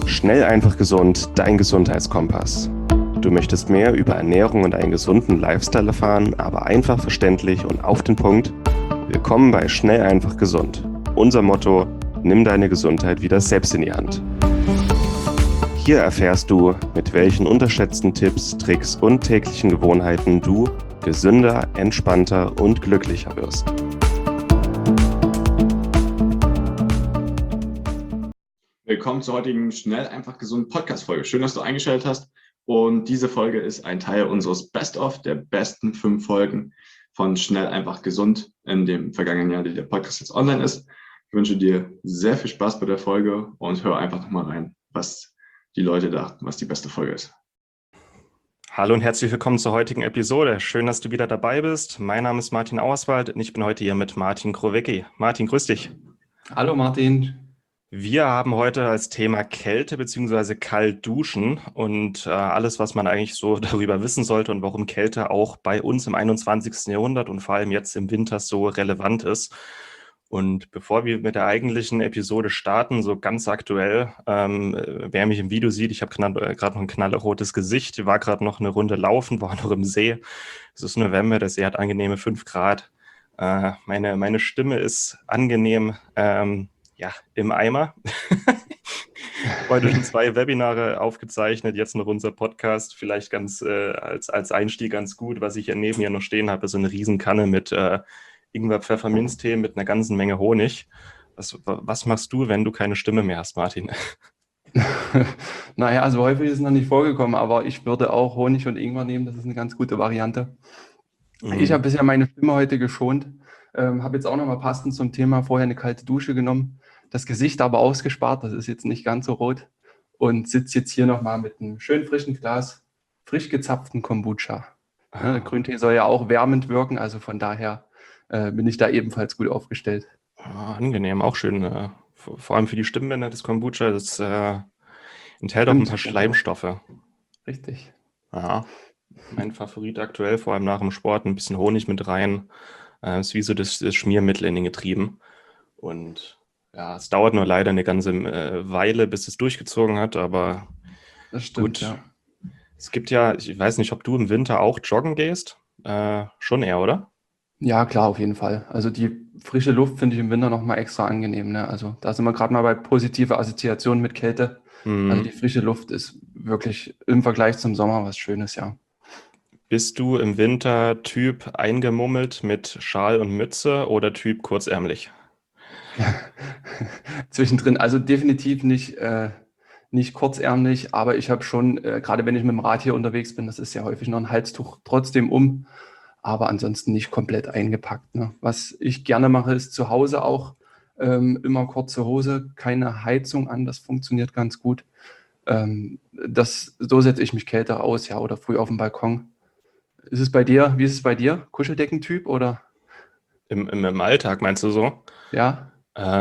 Schnell, einfach gesund, dein Gesundheitskompass. Du möchtest mehr über Ernährung und einen gesunden Lifestyle erfahren, aber einfach verständlich und auf den Punkt? Willkommen bei Schnell, einfach gesund. Unser Motto: Nimm deine Gesundheit wieder selbst in die Hand. Hier erfährst du, mit welchen unterschätzten Tipps, Tricks und täglichen Gewohnheiten du gesünder, entspannter und glücklicher wirst. Willkommen zur heutigen Schnell, einfach gesund Podcast-Folge. Schön, dass du eingeschaltet hast. Und diese Folge ist ein Teil unseres Best-of der besten 5 Folgen von Schnell, einfach gesund in dem vergangenen Jahr, die der Podcast jetzt online ist. Ich wünsche dir sehr viel Spaß bei der Folge und hör einfach nochmal rein, was die Leute dachten, was die beste Folge ist. Hallo und herzlich willkommen zur heutigen Episode. Schön, dass du wieder dabei bist. Mein Name ist Martin Auerswald und ich bin heute hier mit Martin Krowicki. Martin, grüß dich. Hallo Martin. Wir haben heute als Thema Kälte bzw. Kaltduschen und alles, was man eigentlich so darüber wissen sollte und warum Kälte auch bei uns im 21. Jahrhundert und vor allem jetzt im Winter so relevant ist. Und bevor wir mit der eigentlichen Episode starten, so ganz aktuell, wer mich im Video sieht, ich habe gerade noch ein knallerotes Gesicht, war gerade noch eine Runde laufen, war noch im See. Es ist November, der See hat angenehme 5 Grad. Meine Stimme ist angenehm, im Eimer. Heute schon 2 Webinare aufgezeichnet, jetzt noch unser Podcast. Vielleicht ganz als Einstieg ganz gut. Was ich hier neben mir noch stehen habe, ist so eine Riesenkanne mit Ingwer-Pfefferminztee mit einer ganzen Menge Honig. Was machst du, wenn du keine Stimme mehr hast, Martin? Naja, also häufig ist es noch nicht vorgekommen, aber ich würde auch Honig und Ingwer nehmen. Das ist eine ganz gute Variante. Ich habe bisher meine Stimme heute geschont. Habe jetzt auch nochmal passend zum Thema vorher eine kalte Dusche genommen. Das Gesicht aber ausgespart, das ist jetzt nicht ganz so rot. Und sitze jetzt hier nochmal mit einem schön frischen Glas frisch gezapften Kombucha. Ja, Grüntee soll ja auch wärmend wirken, also von daher bin ich da ebenfalls gut aufgestellt. Angenehm, auch schön. Vor allem für die Stimmbänder des Kombucha, das enthält auch ein paar Schleimstoffe. Richtig. Ja, mein Favorit aktuell, vor allem nach dem Sport, ein bisschen Honig mit rein. Ist wie so das Schmiermittel in den Getrieben. Und ja, es dauert nur leider eine ganze Weile, bis es durchgezogen hat, aber Das stimmt, gut. ja. Es gibt ja, ich weiß nicht, ob du im Winter auch joggen gehst. Schon eher, oder? Ja, klar, auf jeden Fall. Also die frische Luft finde ich im Winter nochmal extra angenehm, ne? Also da sind wir gerade mal bei positive Assoziationen mit Kälte. Also die frische Luft ist wirklich im Vergleich zum Sommer was Schönes, ja. Bist du im Winter Typ eingemummelt mit Schal und Mütze oder Typ kurzärmlich? Zwischendrin, also definitiv nicht kurzärmlich, aber ich habe schon, gerade wenn ich mit dem Rad hier unterwegs bin, das ist ja häufig noch ein Halstuch trotzdem aber ansonsten nicht komplett eingepackt, ne? Was ich gerne mache, ist zu Hause auch immer kurze Hose, keine Heizung an, das funktioniert ganz gut. So setze ich mich kälter aus, ja, oder früh auf dem Balkon. Wie ist es bei dir? Kuscheldeckentyp oder? Im Alltag meinst du so? Ja?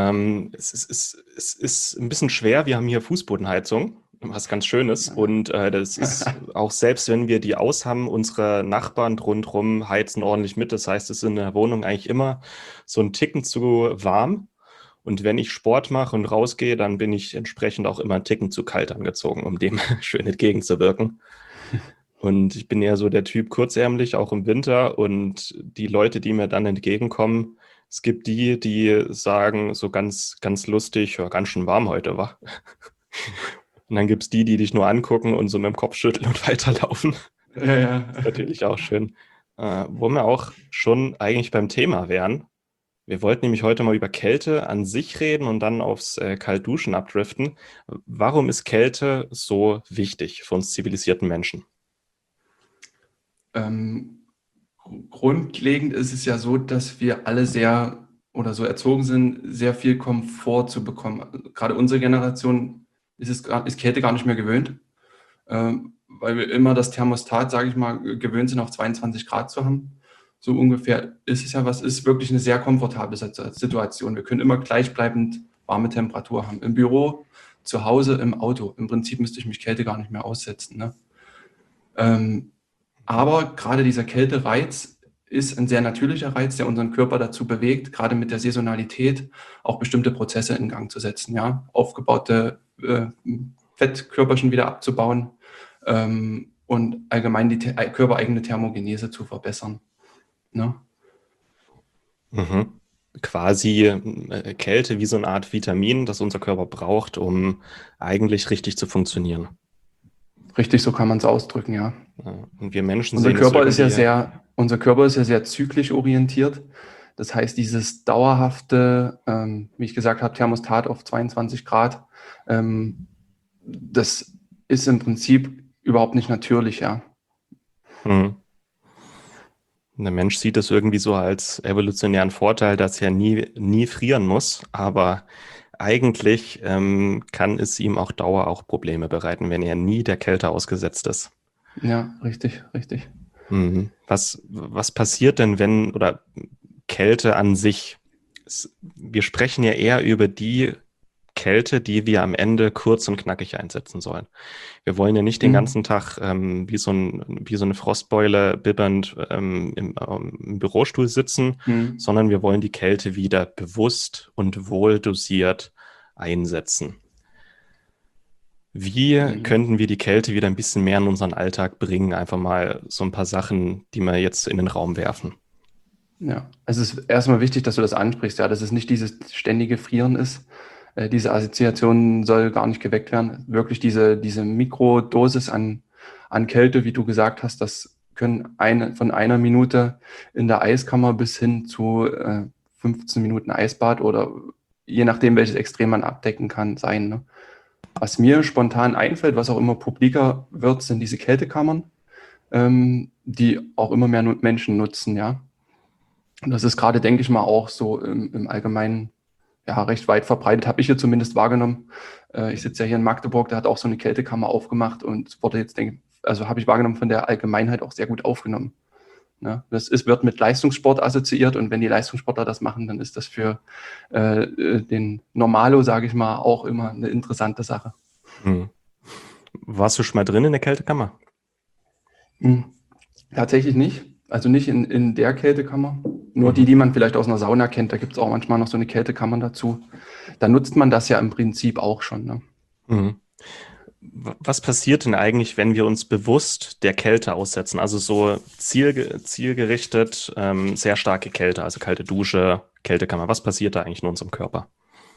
Es ist ein bisschen schwer. Wir haben hier Fußbodenheizung, was ganz schön ist. Und das ist auch selbst, wenn wir die aus haben, unsere Nachbarn rundherum heizen ordentlich mit. Das heißt, es ist in der Wohnung eigentlich immer so ein Ticken zu warm. Und wenn ich Sport mache und rausgehe, dann bin ich entsprechend auch immer einen Ticken zu kalt angezogen, um dem schön entgegenzuwirken. Und ich bin eher so der Typ kurzärmlich, auch im Winter. Und die Leute, die mir dann entgegenkommen, es gibt die sagen so ganz, ganz lustig, ja, ganz schön warm heute, wa? Und dann gibt es die dich nur angucken und so mit dem Kopf schütteln und weiterlaufen. Ja. Das ist natürlich auch schön. Wo wir auch schon eigentlich beim Thema wären. Wir wollten nämlich heute mal über Kälte an sich reden und dann aufs Kaltduschen abdriften. Warum ist Kälte so wichtig für uns zivilisierten Menschen? Grundlegend ist es ja so, dass wir alle sehr oder so erzogen sind, sehr viel Komfort zu bekommen. Also gerade unsere Generation ist Kälte gar nicht mehr gewöhnt, weil wir immer das Thermostat, sage ich mal, gewöhnt sind, auf 22 Grad zu haben. So ungefähr ist es ja, ist wirklich eine sehr komfortable Situation. Wir können immer gleichbleibend warme Temperatur haben. Im Büro, zu Hause, im Auto. Im Prinzip müsste ich mich Kälte gar nicht mehr aussetzen, ne? Aber gerade dieser Kältereiz ist ein sehr natürlicher Reiz, der unseren Körper dazu bewegt, gerade mit der Saisonalität auch bestimmte Prozesse in Gang zu setzen. Ja? Aufgebaute Fettkörperchen wieder abzubauen und allgemein die körpereigene Thermogenese zu verbessern. Ne? Mhm. Quasi Kälte wie so eine Art Vitamin, das unser Körper braucht, um eigentlich richtig zu funktionieren. Richtig, so kann man es ausdrücken, ja. Und wir Menschen Unser sehen es Körper ist ja irgendwie. unser Körper ist ja sehr zyklisch orientiert. Das heißt, dieses dauerhafte, wie ich gesagt habe, Thermostat auf 22 Grad, das ist im Prinzip überhaupt nicht natürlich, ja. Mhm. Der Mensch sieht es irgendwie so als evolutionären Vorteil, dass er nie frieren muss, aber eigentlich kann es ihm auch auch Probleme bereiten, wenn er nie der Kälte ausgesetzt ist. Ja, richtig, richtig. Mhm. Was passiert denn, wenn, oder Kälte an sich? Wir sprechen ja eher über die Kälte, die wir am Ende kurz und knackig einsetzen sollen. Wir wollen ja nicht den Mhm. ganzen Tag wie so eine Frostbeule bibbernd im Bürostuhl sitzen, Mhm. sondern wir wollen die Kälte wieder bewusst und wohl dosiert einsetzen. Wie Mhm. könnten wir die Kälte wieder ein bisschen mehr in unseren Alltag bringen? Einfach mal so ein paar Sachen, die wir jetzt in den Raum werfen. Ja, es ist erstmal wichtig, dass du das ansprichst, ja, dass es nicht dieses ständige Frieren ist. Diese Assoziation soll gar nicht geweckt werden. Wirklich diese Mikrodosis an Kälte, wie du gesagt hast, das können von einer Minute in der Eiskammer bis hin zu 15 Minuten Eisbad oder je nachdem, welches Extrem man abdecken kann, sein. Ne? Was mir spontan einfällt, was auch immer publiker wird, sind diese Kältekammern, die auch immer mehr Menschen nutzen, ja. Und das ist gerade, denke ich mal, auch so im Allgemeinen ja recht weit verbreitet, habe ich hier zumindest wahrgenommen. Ich sitze ja hier in Magdeburg, da hat auch so eine Kältekammer aufgemacht und es wurde jetzt, also habe ich wahrgenommen, von der Allgemeinheit auch sehr gut aufgenommen. Ne? Wird mit Leistungssport assoziiert und wenn die Leistungssportler das machen, dann ist das für den Normalo, sage ich mal, auch immer eine interessante Sache. Hm. Warst du schon mal drin in der Kältekammer? Hm. Tatsächlich nicht. Also nicht in der Kältekammer. Nur Mhm. die man vielleicht aus einer Sauna kennt. Da gibt es auch manchmal noch so eine Kältekammer dazu. Da nutzt man das ja im Prinzip auch schon. Ne? Mhm. Was passiert denn eigentlich, wenn wir uns bewusst der Kälte aussetzen? Also so zielgerichtet, sehr starke Kälte, also kalte Dusche, Kältekammer. Was passiert da eigentlich in unserem Körper?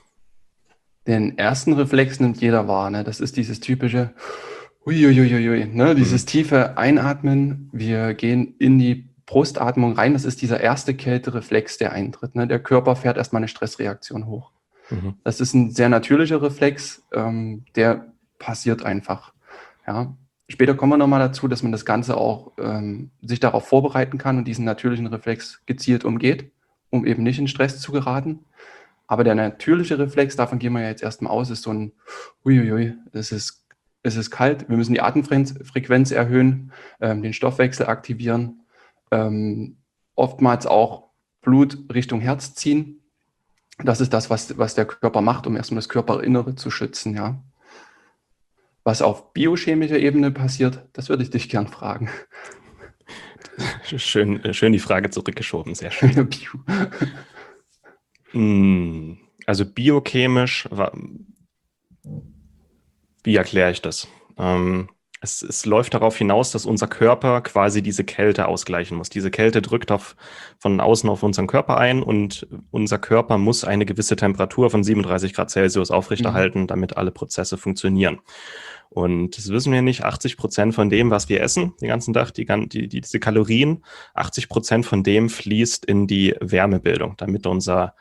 Den ersten Reflex nimmt jeder wahr. Ne? Das ist dieses typische Uiuiuiui, ne? Dieses Mhm. tiefe Einatmen. Wir gehen in die Brustatmung rein. Das ist dieser erste Kältereflex, der eintritt. Ne? Der Körper fährt erstmal eine Stressreaktion hoch. Mhm. Das ist ein sehr natürlicher Reflex, der passiert einfach. Ja. Später kommen wir nochmal dazu, dass man das Ganze auch sich darauf vorbereiten kann und diesen natürlichen Reflex gezielt umgeht, um eben nicht in Stress zu geraten. Aber der natürliche Reflex, davon gehen wir ja jetzt erstmal aus, ist so ein Uiuiui, es ist kalt, wir müssen die Atemfrequenz erhöhen, den Stoffwechsel aktivieren, oftmals auch Blut Richtung Herz ziehen. Das ist das, was der Körper macht, um erstmal das Körperinnere zu schützen, ja. Was auf biochemischer Ebene passiert, das würde ich dich gern fragen. Schön die Frage zurückgeschoben, sehr schön. Also biochemisch, wie erkläre ich das? Es läuft darauf hinaus, dass unser Körper quasi diese Kälte ausgleichen muss. Diese Kälte drückt von außen auf unseren Körper ein und unser Körper muss eine gewisse Temperatur von 37 Grad Celsius aufrechterhalten, damit alle Prozesse funktionieren. Und das wissen wir nicht, 80% von dem, was wir essen, den ganzen Tag, diese Kalorien, 80% von dem fließt in die Wärmebildung, damit unsere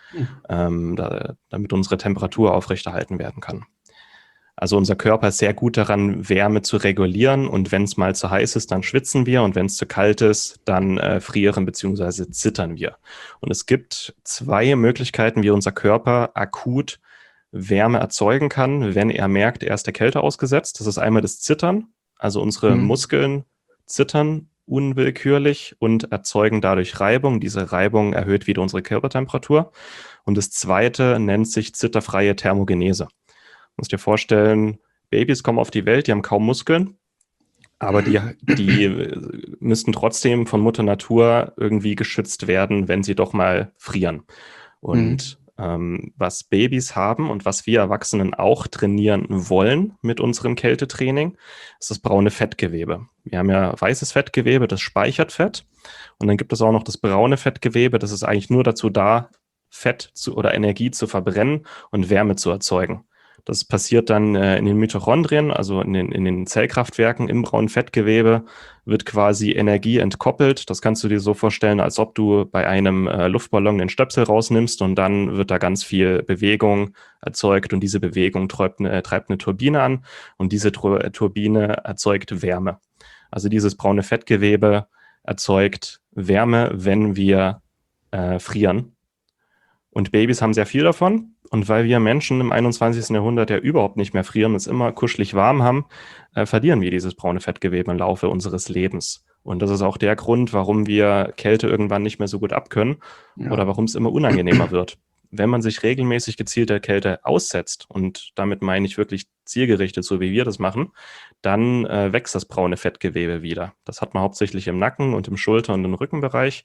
Temperatur aufrechterhalten werden kann. Also unser Körper ist sehr gut daran, Wärme zu regulieren und wenn es mal zu heiß ist, dann schwitzen wir und wenn es zu kalt ist, dann frieren bzw. zittern wir. Und es gibt zwei Möglichkeiten, wie unser Körper akut Wärme erzeugen kann, wenn er merkt, er ist der Kälte ausgesetzt. Das ist einmal das Zittern, also unsere Muskeln zittern unwillkürlich und erzeugen dadurch Reibung. Diese Reibung erhöht wieder unsere Körpertemperatur. Und das zweite nennt sich zitterfreie Thermogenese. Du musst dir vorstellen, Babys kommen auf die Welt, die haben kaum Muskeln, aber die müssten trotzdem von Mutter Natur irgendwie geschützt werden, wenn sie doch mal frieren. Und was Babys haben und was wir Erwachsenen auch trainieren wollen mit unserem Kältetraining, ist das braune Fettgewebe. Wir haben ja weißes Fettgewebe, das speichert Fett. Und dann gibt es auch noch das braune Fettgewebe, das ist eigentlich nur dazu da, oder Energie zu verbrennen und Wärme zu erzeugen. Das passiert dann in den Mitochondrien, also in den Zellkraftwerken im braunen Fettgewebe, wird quasi Energie entkoppelt. Das kannst du dir so vorstellen, als ob du bei einem Luftballon den Stöpsel rausnimmst und dann wird da ganz viel Bewegung erzeugt und diese Bewegung treibt eine Turbine an und diese Turbine erzeugt Wärme. Also dieses braune Fettgewebe erzeugt Wärme, wenn wir frieren. Und Babys haben sehr viel davon. Und weil wir Menschen im 21. Jahrhundert ja überhaupt nicht mehr frieren, es immer kuschelig warm haben, verlieren wir dieses braune Fettgewebe im Laufe unseres Lebens. Und das ist auch der Grund, warum wir Kälte irgendwann nicht mehr so gut abkönnen oder warum es immer unangenehmer wird. Wenn man sich regelmäßig gezielt der Kälte aussetzt, und damit meine ich wirklich zielgerichtet, so wie wir das machen, dann wächst das braune Fettgewebe wieder. Das hat man hauptsächlich im Nacken und im Schulter- und im Rückenbereich.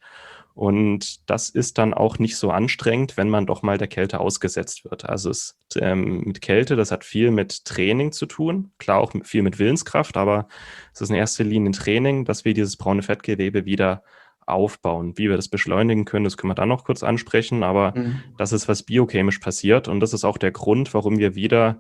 Und das ist dann auch nicht so anstrengend, wenn man doch mal der Kälte ausgesetzt wird. Also mit Kälte, das hat viel mit Training zu tun, klar auch viel mit Willenskraft, aber es ist in erster Linie ein Training, dass wir dieses braune Fettgewebe wieder aufbauen. Wie wir das beschleunigen können, das können wir dann noch kurz ansprechen, aber das ist, was biochemisch passiert und das ist auch der Grund, warum wir wieder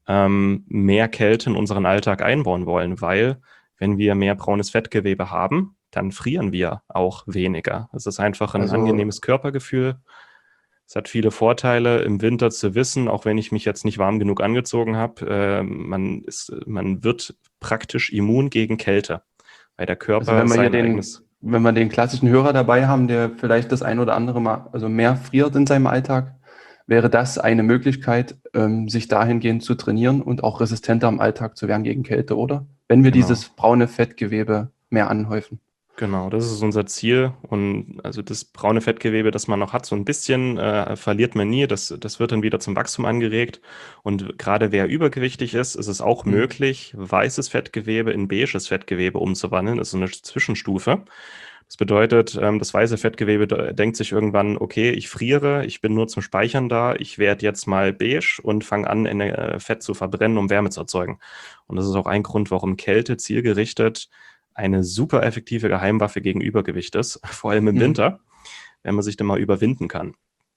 mehr Kälte in unseren Alltag einbauen wollen, weil wenn wir mehr braunes Fettgewebe haben, dann frieren wir auch weniger. Es ist einfach ein angenehmes Körpergefühl. Es hat viele Vorteile im Winter zu wissen, auch wenn ich mich jetzt nicht warm genug angezogen habe, man wird praktisch immun gegen Kälte, weil der Körper wenn wir den klassischen Hörer dabei haben, der vielleicht das ein oder andere Mal mehr friert in seinem Alltag, wäre das eine Möglichkeit, sich dahingehend zu trainieren und auch resistenter im Alltag zu werden gegen Kälte, oder? Wenn wir dieses braune Fettgewebe mehr anhäufen. Genau, das ist unser Ziel. Und also das braune Fettgewebe, das man noch hat, so ein bisschen verliert man nie. Das wird dann wieder zum Wachstum angeregt. Und gerade wer übergewichtig ist, ist es auch möglich, weißes Fettgewebe in beiges Fettgewebe umzuwandeln. Das ist so eine Zwischenstufe. Das bedeutet, das weiße Fettgewebe denkt sich irgendwann, okay, ich friere, ich bin nur zum Speichern da, ich werde jetzt mal beige und fange an, Fett zu verbrennen, um Wärme zu erzeugen. Und das ist auch ein Grund, warum Kälte zielgerichtet eine super effektive Geheimwaffe gegen Übergewicht ist, vor allem im Winter, wenn man sich dann mal überwinden kann.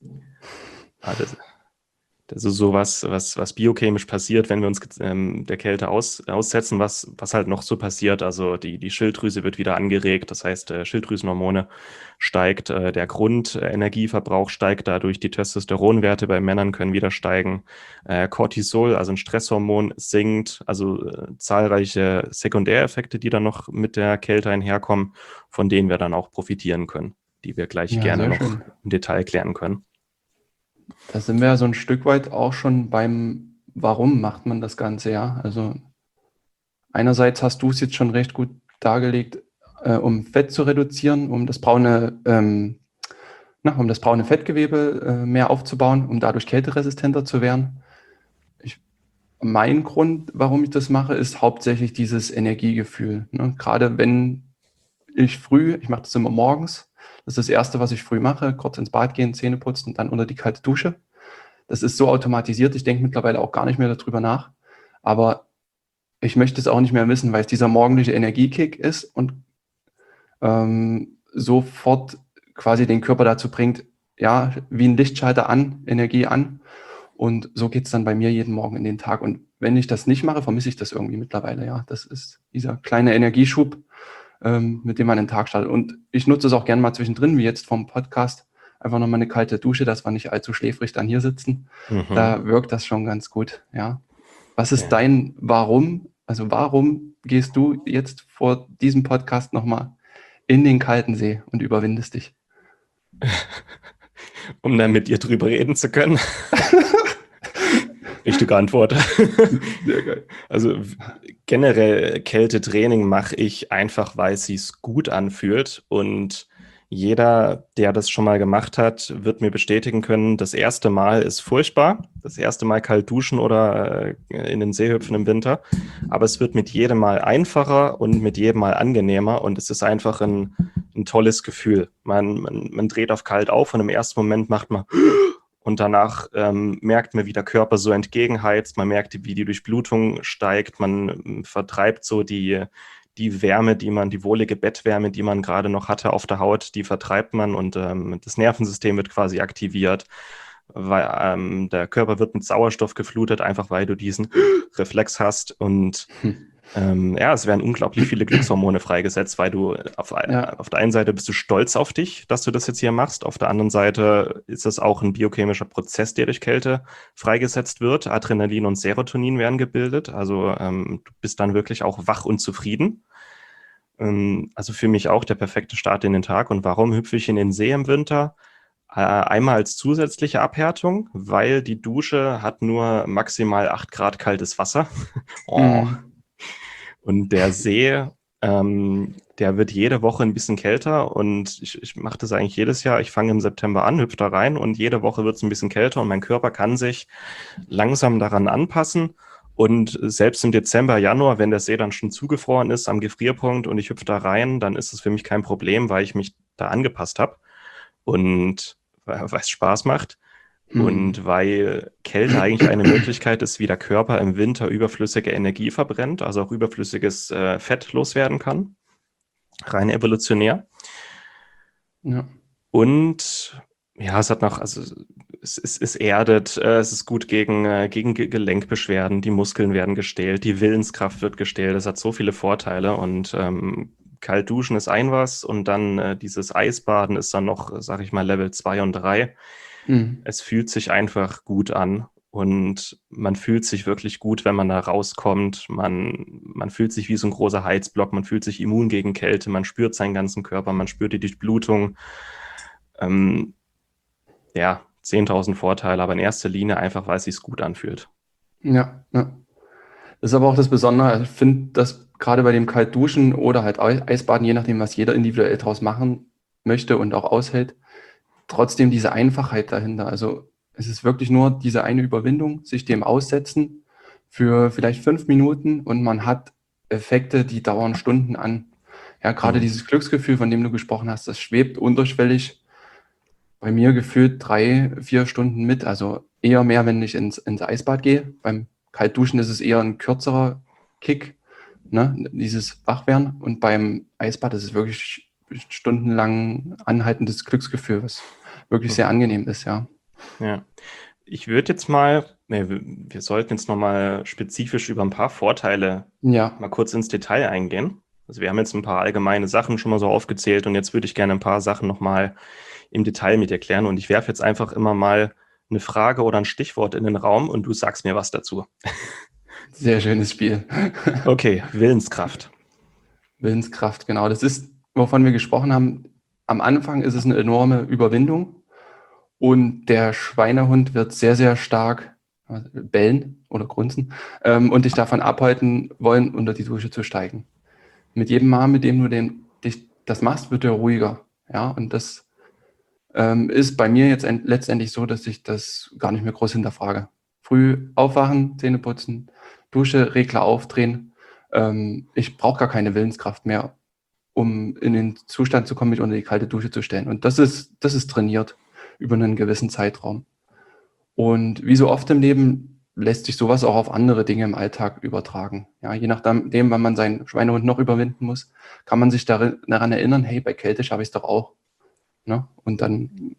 Das ist so was biochemisch passiert, wenn wir uns der Kälte aussetzen, was halt noch so passiert. Also die Schilddrüse wird wieder angeregt, das heißt Schilddrüsenhormone steigt, der Grundenergieverbrauch steigt dadurch, die Testosteronwerte bei Männern können wieder steigen, Cortisol, also ein Stresshormon, sinkt, also zahlreiche Sekundäreffekte, die dann noch mit der Kälte einherkommen, von denen wir dann auch profitieren können, die wir gleich gerne noch im Detail klären können. Da sind wir ja so ein Stück weit auch schon beim, warum macht man das Ganze, ja? Also einerseits hast du es jetzt schon recht gut dargelegt, um Fett zu reduzieren, um das braune Fettgewebe mehr aufzubauen, um dadurch kälteresistenter zu werden. Mein Grund, warum ich das mache, ist hauptsächlich dieses Energiegefühl. Ne? Gerade wenn ich mache das immer morgens, das ist das Erste, was ich früh mache, kurz ins Bad gehen, Zähne putzen und dann unter die kalte Dusche. Das ist so automatisiert, ich denke mittlerweile auch gar nicht mehr darüber nach. Aber ich möchte es auch nicht mehr wissen, weil es dieser morgendliche Energiekick ist und sofort quasi den Körper dazu bringt, ja, wie ein Lichtschalter an, Energie an. Und so geht es dann bei mir jeden Morgen in den Tag. Und wenn ich das nicht mache, vermisse ich das irgendwie mittlerweile. Ja, das ist dieser kleine Energieschub, mit dem man den Tag startet. Und ich nutze es auch gerne mal zwischendrin, wie jetzt vom Podcast, einfach nochmal eine kalte Dusche, dass wir nicht allzu schläfrig dann hier sitzen. Da wirkt das schon ganz gut, ja. Was ist dein Warum? Also warum gehst du jetzt vor diesem Podcast nochmal in den kalten See und überwindest dich? Um dann mit dir drüber reden zu können. Richtige Antwort. Sehr geil. Also generell Kältetraining mache ich einfach, weil es sich gut anfühlt und jeder, der das schon mal gemacht hat, wird mir bestätigen können, das erste Mal ist furchtbar. Das erste Mal kalt duschen oder in den See hüpfen im Winter. Aber es wird mit jedem Mal einfacher und mit jedem Mal angenehmer und es ist einfach ein tolles Gefühl. Man dreht auf kalt auf und im ersten Moment macht man und danach merkt man, wie der Körper so entgegenheizt, man merkt, wie die Durchblutung steigt, man vertreibt so die Wärme, die wohlige Bettwärme, die man gerade noch hatte auf der Haut, die vertreibt man und das Nervensystem wird quasi aktiviert, weil der Körper wird mit Sauerstoff geflutet, einfach weil du diesen Reflex hast und es werden unglaublich viele Glückshormone freigesetzt, weil du auf der einen Seite bist du stolz auf dich, dass du das jetzt hier machst. Auf der anderen Seite ist es auch ein biochemischer Prozess, der durch Kälte freigesetzt wird. Adrenalin und Serotonin werden gebildet. Also du bist dann wirklich auch wach und zufrieden. Also für mich auch der perfekte Start in den Tag. Und warum hüpfe ich in den See im Winter? Einmal als zusätzliche Abhärtung, weil die Dusche hat nur maximal 8 Grad kaltes Wasser. Und der See, der wird jede Woche ein bisschen kälter und ich mache das eigentlich jedes Jahr. Ich fange im September an, hüpfe da rein und jede Woche wird es ein bisschen kälter und mein Körper kann sich langsam daran anpassen. Und selbst im Dezember, Januar, wenn der See dann schon zugefroren ist am Gefrierpunkt und ich hüpfe da rein, dann ist es für mich kein Problem, weil ich mich da angepasst habe und weil es Spaß macht. Und weil Kälte eigentlich eine Möglichkeit ist, wie der Körper im Winter überflüssige Energie verbrennt, also auch überflüssiges Fett loswerden kann, rein evolutionär. Ja. Und ja, es hat noch, also es erdet, es ist gut gegen Gelenkbeschwerden, die Muskeln werden gestählt, die Willenskraft wird gestählt, es hat so viele Vorteile und kalt duschen ist ein was und dann dieses Eisbaden ist dann noch, sag ich mal, Level 2 und 3. Es fühlt sich einfach gut an und man fühlt sich wirklich gut, wenn man da rauskommt. Man fühlt sich wie so ein großer Heizblock, man fühlt sich immun gegen Kälte, man spürt seinen ganzen Körper, man spürt die Durchblutung. 10.000 Vorteile, aber in erster Linie einfach, weil es sich gut anfühlt. Ja. Das ist aber auch das Besondere. Ich finde, dass gerade bei dem Kaltduschen oder halt Eisbaden, je nachdem, was jeder individuell draus machen möchte und auch aushält, trotzdem diese Einfachheit dahinter. Also es ist wirklich nur diese eine Überwindung, sich dem aussetzen für vielleicht 5 Minuten und man hat Effekte, die dauern Stunden an. Ja, gerade dieses Glücksgefühl, von dem du gesprochen hast, das schwebt unterschwellig bei mir gefühlt 3-4 Stunden mit. Also eher mehr, wenn ich ins Eisbad gehe. Beim Kaltduschen ist es eher ein kürzerer Kick, ne? Dieses Wachwerden. Und beim Eisbad ist es wirklich stundenlang anhaltendes Glücksgefühl, was wirklich sehr angenehm ist, ja. Ja, ich würde jetzt mal, wir sollten jetzt nochmal spezifisch über ein paar Vorteile mal kurz ins Detail eingehen. Also wir haben jetzt ein paar allgemeine Sachen schon mal so aufgezählt und jetzt würde ich gerne ein paar Sachen nochmal im Detail mit erklären und ich werfe jetzt einfach immer mal eine Frage oder ein Stichwort in den Raum und du sagst mir was dazu. Sehr schönes Spiel. Okay, Willenskraft. Willenskraft, genau. Das ist, wovon wir gesprochen haben. Am Anfang ist es eine enorme Überwindung und der Schweinehund wird sehr, sehr stark bellen oder grunzen und dich davon abhalten wollen, unter die Dusche zu steigen. Mit jedem Mal, mit dem du das machst, wird er ruhiger. Ja, und das ist bei mir jetzt letztendlich so, dass ich das gar nicht mehr groß hinterfrage. Früh aufwachen, Zähne putzen, Dusche, Regler aufdrehen. Ich brauche gar keine Willenskraft mehr, um in den Zustand zu kommen, mich unter die kalte Dusche zu stellen. Und das ist trainiert über einen gewissen Zeitraum. Und wie so oft im Leben lässt sich sowas auch auf andere Dinge im Alltag übertragen. Ja, je nachdem, wann man seinen Schweinehund noch überwinden muss, kann man sich daran erinnern, hey, bei Kälte schaffe ich es doch auch. Ne? Und dann,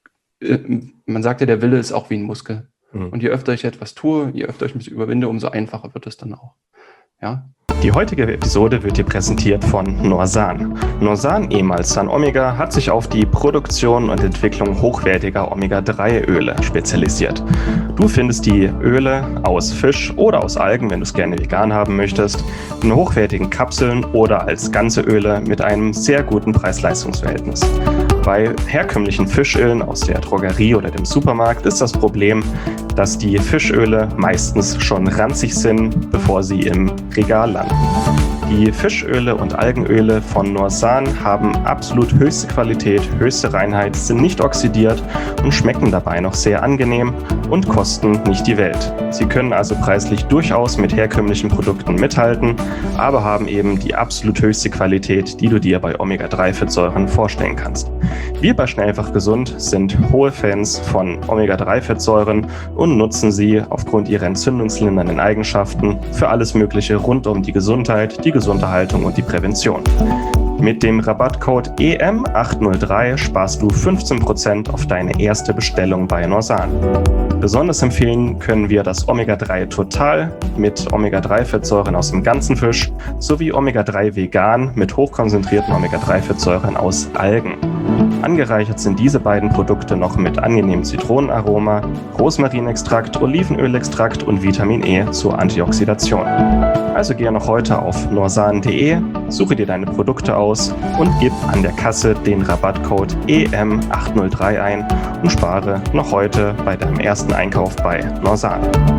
man sagt ja, der Wille ist auch wie ein Muskel. Und je öfter ich etwas tue, je öfter ich mich überwinde, umso einfacher wird es dann auch. Ja. Die heutige Episode wird dir präsentiert von Norsan. Norsan, ehemals San Omega, hat sich auf die Produktion und Entwicklung hochwertiger Omega-3-Öle spezialisiert. Du findest die Öle aus Fisch oder aus Algen, wenn du es gerne vegan haben möchtest, in hochwertigen Kapseln oder als ganze Öle mit einem sehr guten Preis-Leistungs-Verhältnis. Bei herkömmlichen Fischölen aus der Drogerie oder dem Supermarkt ist das Problem, dass die Fischöle meistens schon ranzig sind, bevor sie im Regal landen. Die Fischöle und Algenöle von Norsan haben absolut höchste Qualität, höchste Reinheit, sind nicht oxidiert und schmecken dabei noch sehr angenehm und kosten nicht die Welt. Sie können also preislich durchaus mit herkömmlichen Produkten mithalten, aber haben eben die absolut höchste Qualität, die du dir bei Omega-3-Fettsäuren vorstellen kannst. Wir bei Schnell einfach gesund sind hohe Fans von Omega-3-Fettsäuren und nutzen sie aufgrund ihrer entzündungslindernden Eigenschaften für alles Mögliche rund um die Gesundheit, die gesunde Haltung und die Prävention. Mit dem Rabattcode EM803 sparst du 15% auf deine erste Bestellung bei Norsan. Besonders empfehlen können wir das Omega-3 Total mit Omega-3-Fettsäuren aus dem ganzen Fisch sowie Omega-3 Vegan mit hochkonzentrierten Omega-3-Fettsäuren aus Algen. Angereichert sind diese beiden Produkte noch mit angenehmem Zitronenaroma, Rosmarinextrakt, Olivenölextrakt und Vitamin E zur Antioxidation. Also gehe noch heute auf norsan.de, suche dir deine Produkte aus und gib an der Kasse den Rabattcode EM803 ein und spare noch heute bei deinem ersten Einkauf bei Norsan.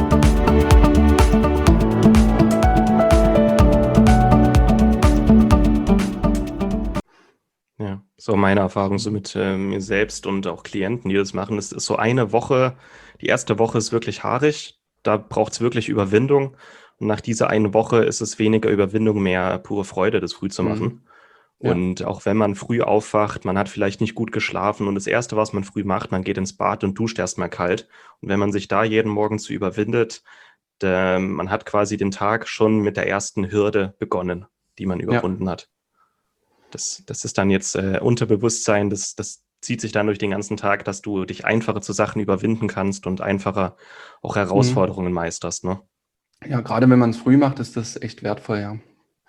Ja, so meine Erfahrung so mit mir selbst und auch Klienten, die das machen, das ist so eine Woche, die erste Woche ist wirklich haarig, da braucht es wirklich Überwindung. Und nach dieser einen Woche ist es weniger Überwindung, mehr pure Freude, das früh zu machen. Ja. Und auch wenn man früh aufwacht, man hat vielleicht nicht gut geschlafen und das Erste, was man früh macht, man geht ins Bad und duscht erstmal kalt. Und wenn man sich da jeden Morgen zu überwindet, man hat quasi den Tag schon mit der ersten Hürde begonnen, die man überwunden hat. Das ist dann jetzt Unterbewusstsein, das zieht sich dann durch den ganzen Tag, dass du dich einfacher zu Sachen überwinden kannst und einfacher auch Herausforderungen meisterst, ne? Ja, gerade wenn man es früh macht, ist das echt wertvoll, ja.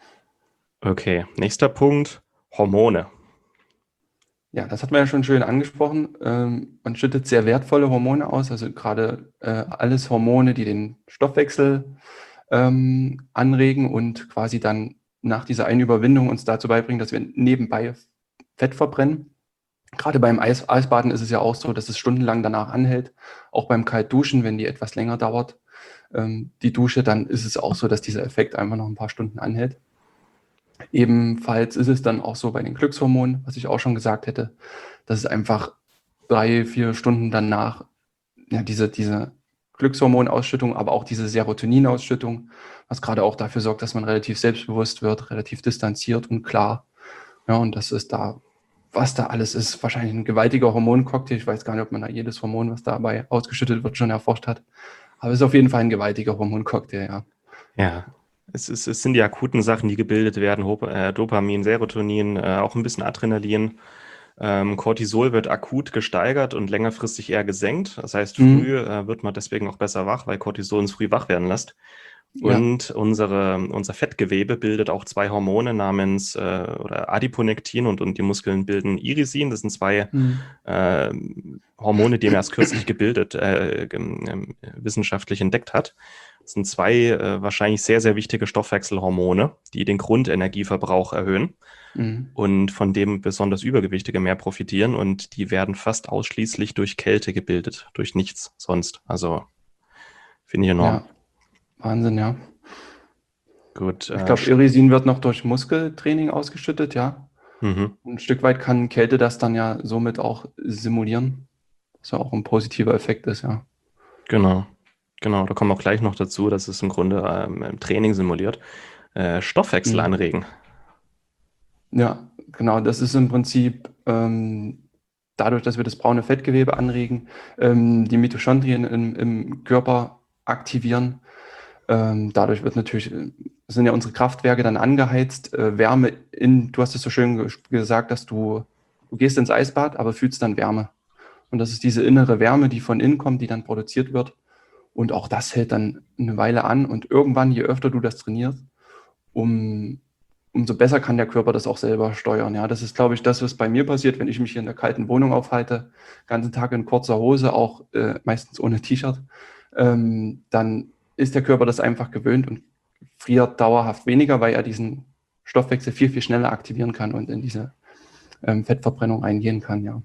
Okay, nächster Punkt, Hormone. Ja, das hat man ja schon schön angesprochen. Man schüttet sehr wertvolle Hormone aus, also gerade alles Hormone, die den Stoffwechsel anregen und quasi dann nach dieser einen Überwindung uns dazu beibringen, dass wir nebenbei Fett verbrennen. Gerade beim Eisbaden ist es ja auch so, dass es stundenlang danach anhält. Auch beim Kaltduschen, wenn die etwas länger dauert, die Dusche, dann ist es auch so, dass dieser Effekt einfach noch ein paar Stunden anhält. Ebenfalls ist es dann auch so bei den Glückshormonen, was ich auch schon gesagt hätte, dass es einfach 3-4 Stunden danach diese Glückshormonausschüttung, aber auch diese Serotoninausschüttung, was gerade auch dafür sorgt, dass man relativ selbstbewusst wird, relativ distanziert und klar. Ja, und das ist da, was da alles ist, wahrscheinlich ein gewaltiger Hormoncocktail. Ich weiß gar nicht, ob man da jedes Hormon, was dabei ausgeschüttet wird, schon erforscht hat. Aber es ist auf jeden Fall ein gewaltiger Hormoncocktail, ja. Ja, es sind die akuten Sachen, die gebildet werden, Dopamin, Serotonin, auch ein bisschen Adrenalin. Cortisol wird akut gesteigert und längerfristig eher gesenkt. Das heißt, früh wird man deswegen auch besser wach, weil Cortisol uns früh wach werden lässt. Und unser Fettgewebe bildet auch zwei Hormone namens oder Adiponektin und die Muskeln bilden Irisin. Das sind zwei Hormone, die man erst kürzlich wissenschaftlich entdeckt hat. Das sind zwei wahrscheinlich sehr, sehr wichtige Stoffwechselhormone, die den Grundenergieverbrauch erhöhen und von dem besonders Übergewichtige mehr profitieren. Und die werden fast ausschließlich durch Kälte gebildet, durch nichts sonst. Also finde ich enorm. Ja. Wahnsinn, ja. Gut. Ich glaube, Irisin wird noch durch Muskeltraining ausgeschüttet, ja. Ein Stück weit kann Kälte das dann ja somit auch simulieren, was ja auch ein positiver Effekt ist, ja. Genau, da kommen wir auch gleich noch dazu, dass es im Grunde im Training simuliert. Stoffwechsel anregen. Ja, genau, das ist im Prinzip dadurch, dass wir das braune Fettgewebe anregen, die Mitochondrien im Körper aktivieren. Dadurch sind ja unsere Kraftwerke dann angeheizt, Wärme du hast es so schön gesagt, dass du gehst ins Eisbad, aber fühlst dann Wärme. Und das ist diese innere Wärme, die von innen kommt, die dann produziert wird. Und auch das hält dann eine Weile an. Und irgendwann, je öfter du das trainierst, umso besser kann der Körper das auch selber steuern. Ja, das ist, glaube ich, das, was bei mir passiert, wenn ich mich hier in der kalten Wohnung aufhalte, den ganzen Tag in kurzer Hose, auch meistens ohne T-Shirt, dann ist der Körper das einfach gewöhnt und friert dauerhaft weniger, weil er diesen Stoffwechsel viel, viel schneller aktivieren kann und in diese Fettverbrennung eingehen kann, ja.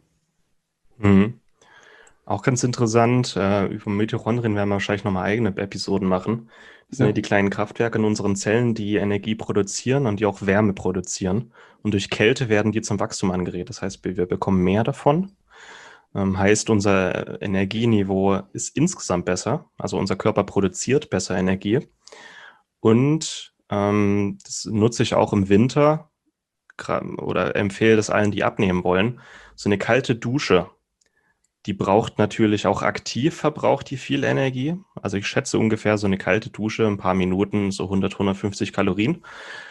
Auch ganz interessant, über Mitochondrien werden wir wahrscheinlich nochmal eigene Episoden machen. Das sind ja die kleinen Kraftwerke in unseren Zellen, die Energie produzieren und die auch Wärme produzieren. Und durch Kälte werden die zum Wachstum angeregt. Das heißt, wir bekommen mehr davon. Heißt, unser Energieniveau ist insgesamt besser. Also unser Körper produziert besser Energie. Und das nutze ich auch im Winter oder empfehle das allen, die abnehmen wollen, so eine kalte Dusche, die braucht natürlich auch aktiv, verbraucht die viel Energie. Also ich schätze ungefähr so eine kalte Dusche, ein paar Minuten, so 100, 150 Kalorien.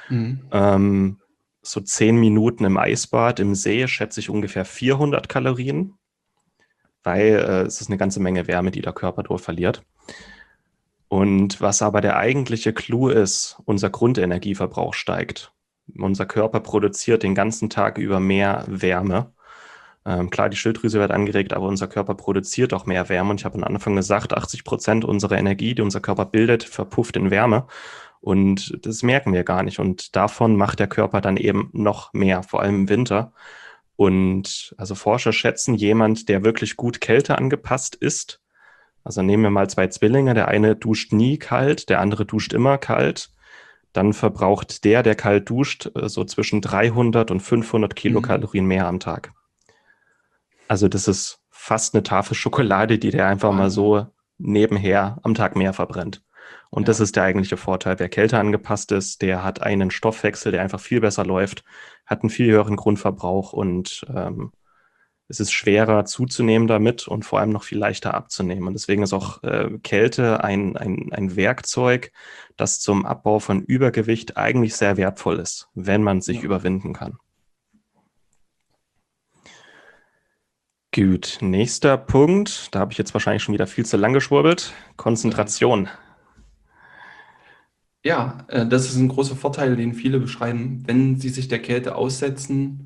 So 10 Minuten im Eisbad, im See, schätze ich ungefähr 400 Kalorien, weil es ist eine ganze Menge Wärme, die der Körper dort verliert. Und was aber der eigentliche Clou ist, unser Grundenergieverbrauch steigt. Unser Körper produziert den ganzen Tag über mehr Wärme. Klar, die Schilddrüse wird angeregt, aber unser Körper produziert auch mehr Wärme. Und ich habe am Anfang gesagt, 80% unserer Energie, die unser Körper bildet, verpufft in Wärme. Und das merken wir gar nicht. Und davon macht der Körper dann eben noch mehr, vor allem im Winter. Und also Forscher schätzen, jemand, der wirklich gut Kälte angepasst ist, also nehmen wir mal 2 Zwillinge, der eine duscht nie kalt, der andere duscht immer kalt, dann verbraucht der kalt duscht, so zwischen 300 und 500 Kilokalorien mehr am Tag. Also das ist fast eine Tafel Schokolade, die der einfach mal so nebenher am Tag mehr verbrennt. Und das ist der eigentliche Vorteil. Wer kälter angepasst ist, der hat einen Stoffwechsel, der einfach viel besser läuft, hat einen viel höheren Grundverbrauch und es ist schwerer zuzunehmen damit und vor allem noch viel leichter abzunehmen. Und deswegen ist auch Kälte ein Werkzeug, das zum Abbau von Übergewicht eigentlich sehr wertvoll ist, wenn man sich überwinden kann. Gut, nächster Punkt. Da habe ich jetzt wahrscheinlich schon wieder viel zu lang geschwurbelt. Konzentration. Ja, das ist ein großer Vorteil, den viele beschreiben. Wenn sie sich der Kälte aussetzen,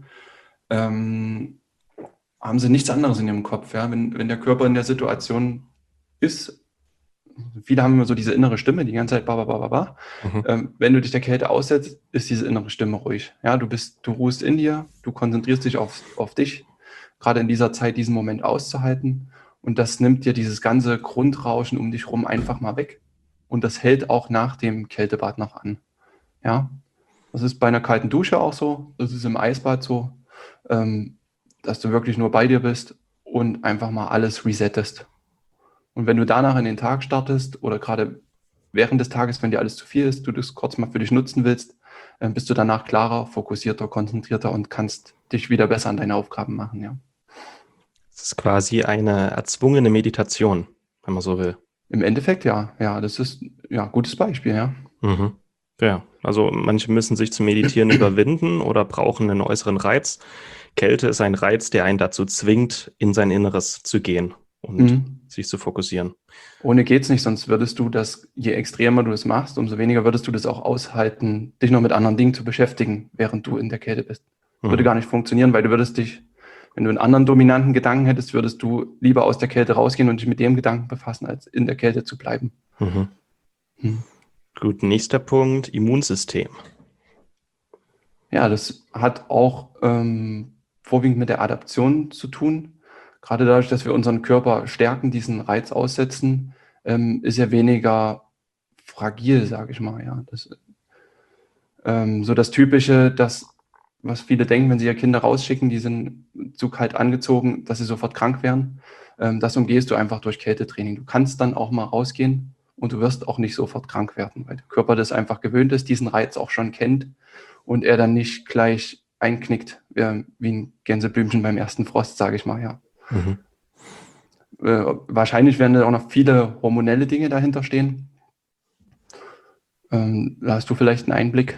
haben sie nichts anderes in ihrem Kopf. Ja? Wenn der Körper in der Situation ist, viele haben immer so diese innere Stimme, die ganze Zeit, wenn du dich der Kälte aussetzt, ist diese innere Stimme ruhig. Ja? Du ruhst in dir, du konzentrierst dich auf dich, gerade in dieser Zeit diesen Moment auszuhalten. Und das nimmt dir dieses ganze Grundrauschen um dich rum einfach mal weg. Und das hält auch nach dem Kältebad noch an. Ja? Das ist bei einer kalten Dusche auch so, das ist im Eisbad so, dass du wirklich nur bei dir bist und einfach mal alles resettest. Und wenn du danach in den Tag startest oder gerade während des Tages, wenn dir alles zu viel ist, du das kurz mal für dich nutzen willst, bist du danach klarer, fokussierter, konzentrierter und kannst dich wieder besser an deine Aufgaben machen. Ja. Das ist quasi eine erzwungene Meditation, wenn man so will. Im Endeffekt ja, das ist ein gutes Beispiel, ja. Mhm. Ja, also manche müssen sich zum Meditieren überwinden oder brauchen einen äußeren Reiz. Kälte ist ein Reiz, der einen dazu zwingt, in sein Inneres zu gehen und sich zu fokussieren. Ohne geht's nicht, sonst würdest du das, je extremer du es machst, umso weniger würdest du das auch aushalten, dich noch mit anderen Dingen zu beschäftigen, während du in der Kälte bist. Würde gar nicht funktionieren, weil du würdest dich, wenn du einen anderen dominanten Gedanken hättest, würdest du lieber aus der Kälte rausgehen und dich mit dem Gedanken befassen, als in der Kälte zu bleiben. Gut, nächster Punkt, Immunsystem. Ja, das hat auch vorwiegend mit der Adaption zu tun. Gerade dadurch, dass wir unseren Körper stärken, diesen Reiz aussetzen, ist er weniger fragil, sage ich mal. Ja. Das, so das Typische, was viele denken, wenn sie ihre Kinder rausschicken, die sind zu kalt angezogen, dass sie sofort krank werden. Das umgehst du einfach durch Kältetraining. Du kannst dann auch mal rausgehen und du wirst auch nicht sofort krank werden, weil der Körper das einfach gewöhnt ist, diesen Reiz auch schon kennt und er dann nicht gleich einknickt, wie ein Gänseblümchen beim ersten Frost, sage ich mal, ja. Wahrscheinlich werden da auch noch viele hormonelle Dinge dahinter stehen. Da hast du vielleicht einen Einblick?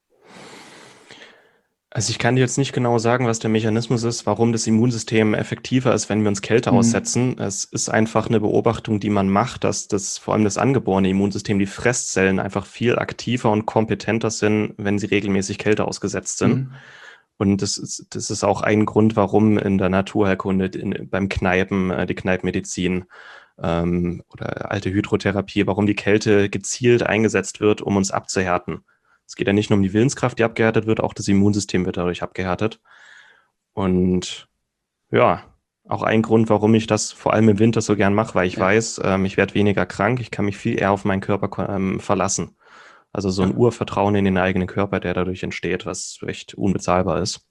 Also ich kann dir jetzt nicht genau sagen, was der Mechanismus ist, warum das Immunsystem effektiver ist, wenn wir uns Kälte aussetzen. Es ist einfach eine Beobachtung, die man macht, dass vor allem das angeborene Immunsystem, die Fresszellen, einfach viel aktiver und kompetenter sind, wenn sie regelmäßig Kälte ausgesetzt sind. Und das ist auch ein Grund, warum in der Naturheilkunde, beim Kneipen, die Kneippmedizin oder alte Hydrotherapie, warum die Kälte gezielt eingesetzt wird, um uns abzuhärten. Es geht ja nicht nur um die Willenskraft, die abgehärtet wird, auch das Immunsystem wird dadurch abgehärtet. Und ja, auch ein Grund, warum ich das vor allem im Winter so gern mache, weil ich weiß, ich werde weniger krank, ich kann mich viel eher auf meinen Körper verlassen. Also so ein Urvertrauen in den eigenen Körper, der dadurch entsteht, was echt unbezahlbar ist.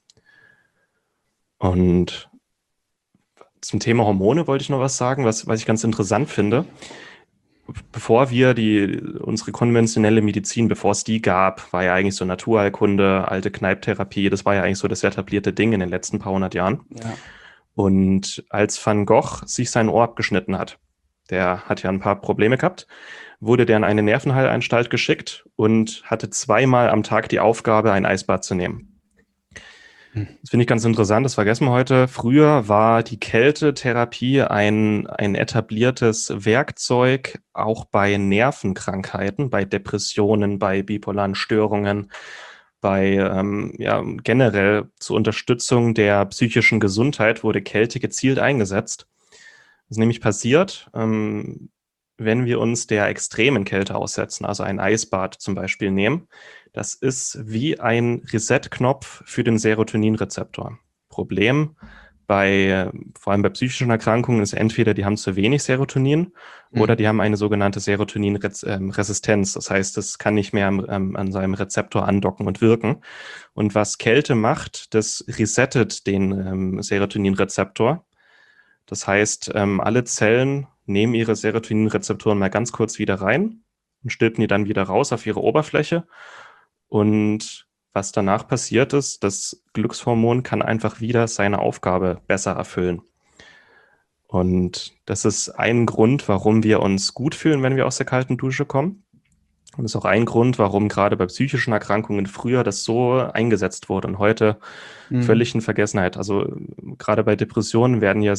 Und zum Thema Hormone wollte ich noch was sagen, was ich ganz interessant finde. Bevor wir unsere konventionelle Medizin, bevor es die gab, war ja eigentlich so Naturheilkunde, alte Kneipptherapie, das war ja eigentlich so das etablierte Ding in den letzten paar hundert Jahren. Und als Van Gogh sich sein Ohr abgeschnitten hat, der hat ja ein paar Probleme gehabt, wurde der in eine Nervenheilanstalt geschickt und hatte 2-mal am Tag die Aufgabe, ein Eisbad zu nehmen. Das finde ich ganz interessant, das vergessen wir heute. Früher war die Kältetherapie ein etabliertes Werkzeug, auch bei Nervenkrankheiten, bei Depressionen, bei bipolaren Störungen, bei generell zur Unterstützung der psychischen Gesundheit wurde Kälte gezielt eingesetzt. Das ist nämlich passiert, wenn wir uns der extremen Kälte aussetzen, also ein Eisbad zum Beispiel nehmen. Das ist wie ein Reset-Knopf für den Serotoninrezeptor. Problem vor allem bei psychischen Erkrankungen ist entweder, die haben zu wenig Serotonin oder die haben eine sogenannte Serotoninresistenz. Das heißt, es kann nicht mehr an seinem Rezeptor andocken und wirken. Und was Kälte macht, das resettet den Serotoninrezeptor. Das heißt, alle Zellen nehmen ihre Serotoninrezeptoren mal ganz kurz wieder rein und stülpen die dann wieder raus auf ihre Oberfläche. Und was danach passiert ist, das Glückshormon kann einfach wieder seine Aufgabe besser erfüllen. Und das ist ein Grund, warum wir uns gut fühlen, wenn wir aus der kalten Dusche kommen. Und das ist auch ein Grund, warum gerade bei psychischen Erkrankungen früher das so eingesetzt wurde und heute völlig in Vergessenheit. Also gerade bei Depressionen werden ja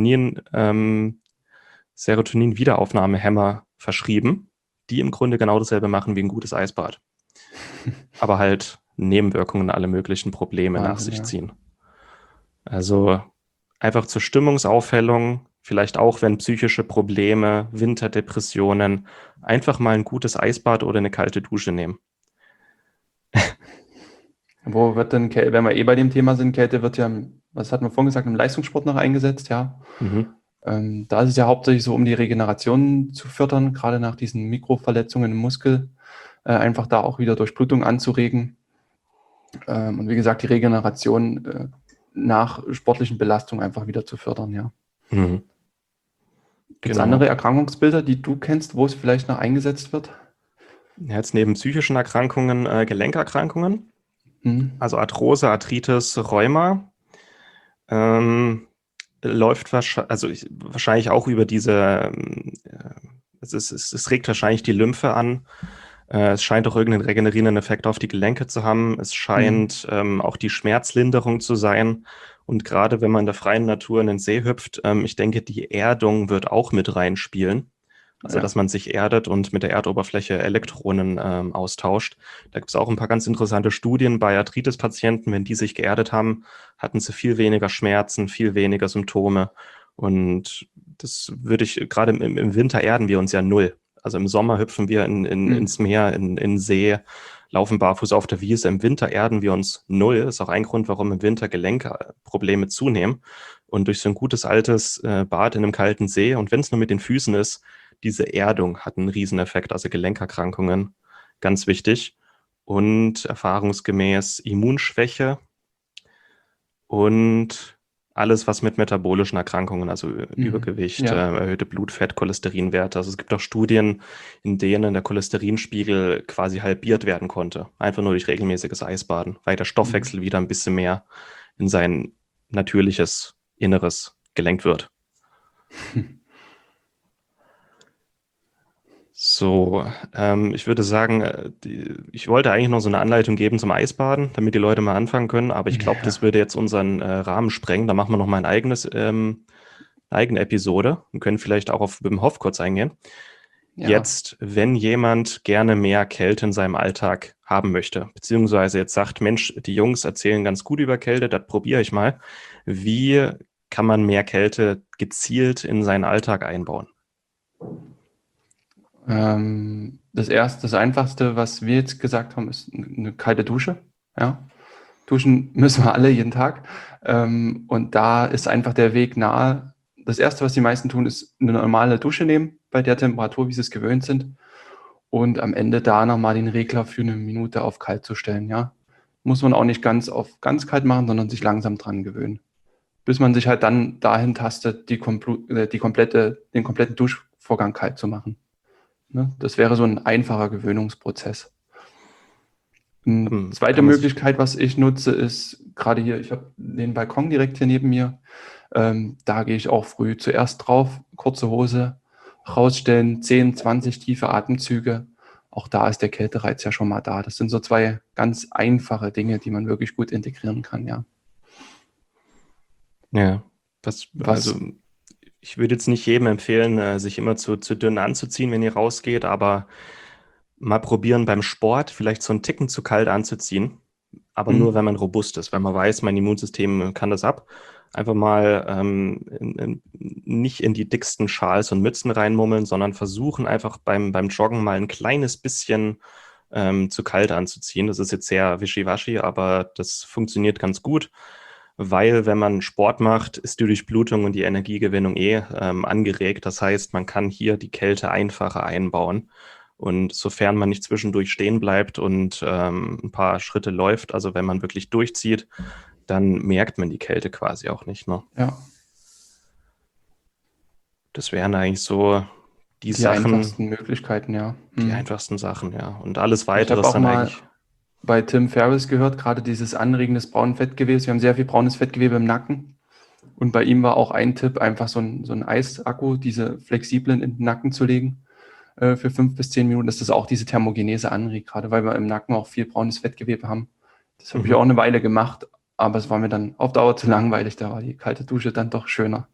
Serotonin-Wiederaufnahmehämmer verschrieben, die im Grunde genau dasselbe machen wie ein gutes Eisbad. Aber halt Nebenwirkungen, alle möglichen Probleme nach sich ziehen. Also einfach zur Stimmungsaufhellung, vielleicht auch, wenn psychische Probleme, Winterdepressionen, einfach mal ein gutes Eisbad oder eine kalte Dusche nehmen. Wo wird denn, wenn wir bei dem Thema sind, Kälte wird ja, was hatten wir vorhin gesagt, im Leistungssport noch eingesetzt, ja. Da ist es ja hauptsächlich so, um die Regeneration zu fördern, gerade nach diesen Mikroverletzungen im Muskel, einfach da auch wieder Durchblutung anzuregen. Und wie gesagt, die Regeneration nach sportlichen Belastungen einfach wieder zu fördern, ja. Gibt es andere Erkrankungsbilder, die du kennst, wo es vielleicht noch eingesetzt wird? Ja, jetzt neben psychischen Erkrankungen, Gelenkerkrankungen, also Arthrose, Arthritis, Rheuma, läuft wahrscheinlich auch über diese, es regt wahrscheinlich die Lymphe an. Es scheint auch irgendeinen regenerierenden Effekt auf die Gelenke zu haben. Es scheint auch die Schmerzlinderung zu sein. Und gerade wenn man in der freien Natur in den See hüpft, ich denke, die Erdung wird auch mit reinspielen. Also, dass man sich erdet und mit der Erdoberfläche Elektronen austauscht. Da gibt es auch ein paar ganz interessante Studien bei Arthritis-Patienten. Wenn die sich geerdet haben, hatten sie viel weniger Schmerzen, viel weniger Symptome. Und das würde ich, gerade im Winter erden wir uns ja null. Also im Sommer hüpfen wir ins Meer, in See, laufen barfuß auf der Wiese. Im Winter erden wir uns null. Das ist auch ein Grund, warum im Winter Gelenkprobleme zunehmen. Und durch so ein gutes altes Bad in einem kalten See, und wenn es nur mit den Füßen ist, diese Erdung hat einen Rieseneffekt, also Gelenkerkrankungen, ganz wichtig. Und erfahrungsgemäß Immunschwäche und alles, was mit metabolischen Erkrankungen, also Übergewicht, erhöhte Blutfett, Cholesterinwerte. Also es gibt auch Studien, in denen der Cholesterinspiegel quasi halbiert werden konnte. Einfach nur durch regelmäßiges Eisbaden, weil der Stoffwechsel wieder ein bisschen mehr in sein natürliches Inneres gelenkt wird. So, ich würde sagen, ich wollte eigentlich noch so eine Anleitung geben zum Eisbaden, damit die Leute mal anfangen können, aber ich glaube, das würde jetzt unseren Rahmen sprengen. Da machen wir noch mal eine eigene Episode und können vielleicht auch auf Wim Hof kurz eingehen. Ja. Jetzt, wenn jemand gerne mehr Kälte in seinem Alltag haben möchte, beziehungsweise jetzt sagt, Mensch, die Jungs erzählen ganz gut über Kälte, das probiere ich mal. Wie kann man mehr Kälte gezielt in seinen Alltag einbauen? Das Einfachste, was wir jetzt gesagt haben, ist eine kalte Dusche. Ja? Duschen müssen wir alle jeden Tag. Und da ist einfach der Weg nahe. Das Erste, was die meisten tun, ist eine normale Dusche nehmen, bei der Temperatur, wie sie es gewöhnt sind. Und am Ende da nochmal den Regler für eine Minute auf kalt zu stellen. Ja? Muss man auch nicht ganz auf ganz kalt machen, sondern sich langsam dran gewöhnen. Bis man sich halt dann dahin tastet, den kompletten Duschvorgang kalt zu machen. Das wäre so ein einfacher Gewöhnungsprozess. Zweite Möglichkeit, was ich nutze, ist gerade hier, ich habe den Balkon direkt hier neben mir. Da gehe ich auch früh zuerst drauf, kurze Hose, rausstellen, 10, 20 tiefe Atemzüge. Auch da ist der Kältereiz ja schon mal da. Das sind so zwei ganz einfache Dinge, die man wirklich gut integrieren kann, ja. Ja, also ich würde jetzt nicht jedem empfehlen, sich immer zu dünn anzuziehen, wenn ihr rausgeht, aber mal probieren beim Sport, vielleicht so einen Ticken zu kalt anzuziehen, aber nur, wenn man robust ist, wenn man weiß, mein Immunsystem kann das ab. Einfach mal nicht in die dicksten Schals und Mützen reinmummeln, sondern versuchen einfach beim Joggen mal ein kleines bisschen zu kalt anzuziehen. Das ist jetzt sehr wischiwaschi, aber das funktioniert ganz gut, weil wenn man Sport macht, ist die Durchblutung und die Energiegewinnung angeregt. Das heißt, man kann hier die Kälte einfacher einbauen. Und sofern man nicht zwischendurch stehen bleibt und ein paar Schritte läuft, also wenn man wirklich durchzieht, dann merkt man die Kälte quasi auch nicht. Ne? Ja. Das wären eigentlich so die Sachen, einfachsten Möglichkeiten, ja. Die einfachsten Sachen, ja. Und alles Weitere Ich habe ist auch dann mal eigentlich. bei Tim Ferriss gehört, gerade dieses Anregen des braunen Fettgewebes. Wir haben sehr viel braunes Fettgewebe im Nacken. Und bei ihm war auch ein Tipp, einfach so ein Eisakku, diese flexiblen in den Nacken zu legen für 5 bis 10 Minuten, dass das auch diese Thermogenese anregt, gerade weil wir im Nacken auch viel braunes Fettgewebe haben. Das habe ich auch eine Weile gemacht, aber es war mir dann auf Dauer zu langweilig, da war die kalte Dusche dann doch schöner.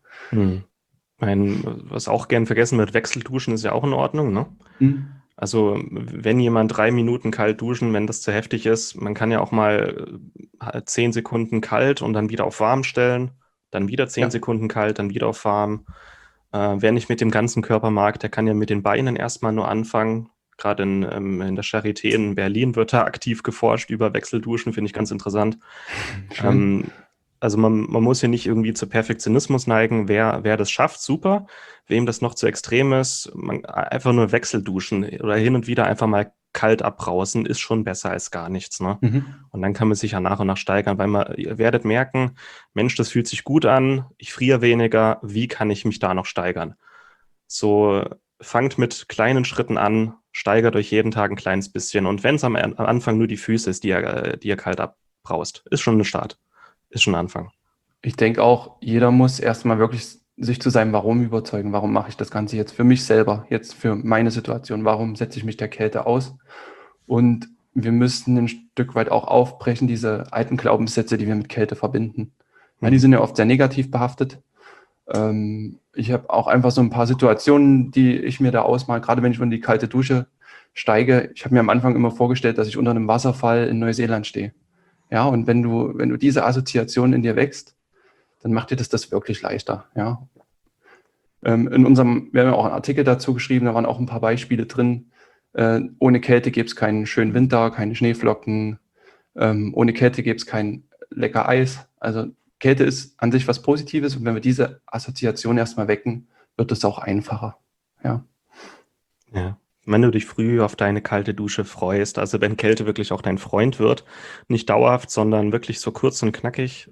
Was auch gern vergessen wird, Wechselduschen ist ja auch in Ordnung, ne? Also wenn jemand 3 Minuten kalt duschen, wenn das zu heftig ist, man kann ja auch mal 10 Sekunden kalt und dann wieder auf warm stellen, dann wieder 10 Sekunden kalt, dann wieder auf warm. Wer nicht mit dem ganzen Körper mag, der kann ja mit den Beinen erstmal nur anfangen. Gerade in der Charité in Berlin wird da aktiv geforscht über Wechselduschen, finde ich ganz interessant. Also man muss hier nicht irgendwie zu Perfektionismus neigen. Wer das schafft, super. Wem das noch zu extrem ist, einfach nur Wechselduschen oder hin und wieder einfach mal kalt abbrausen, ist schon besser als gar nichts. Ne? Und dann kann man sich ja nach und nach steigern, weil ihr werdet merken, Mensch, das fühlt sich gut an, ich friere weniger, wie kann ich mich da noch steigern? So, fangt mit kleinen Schritten an, steigert euch jeden Tag ein kleines bisschen. Und wenn es am Anfang nur die Füße ist, die ihr kalt abbraust, ist schon ein Start. Ist schon ein Anfang. Ich denke auch, jeder muss erstmal wirklich sich zu seinem Warum überzeugen. Warum mache ich das Ganze jetzt für mich selber, jetzt für meine Situation? Warum setze ich mich der Kälte aus? Und wir müssten ein Stück weit auch aufbrechen, diese alten Glaubenssätze, die wir mit Kälte verbinden. Ja, die sind ja oft sehr negativ behaftet. Ich habe auch einfach so ein paar Situationen, die ich mir da ausmale, gerade wenn ich in die kalte Dusche steige. Ich habe mir am Anfang immer vorgestellt, dass ich unter einem Wasserfall in Neuseeland stehe. Ja, und wenn du diese Assoziation in dir wächst, dann macht dir das wirklich leichter. Ja. Wir haben ja auch einen Artikel dazu geschrieben, da waren auch ein paar Beispiele drin. Ohne Kälte gäbe es keinen schönen Winter, keine Schneeflocken. Ohne Kälte gäbe es kein lecker Eis. Also Kälte ist an sich was Positives und wenn wir diese Assoziation erstmal wecken, wird es auch einfacher. Ja. Wenn du dich früh auf deine kalte Dusche freust, also wenn Kälte wirklich auch dein Freund wird, nicht dauerhaft, sondern wirklich so kurz und knackig,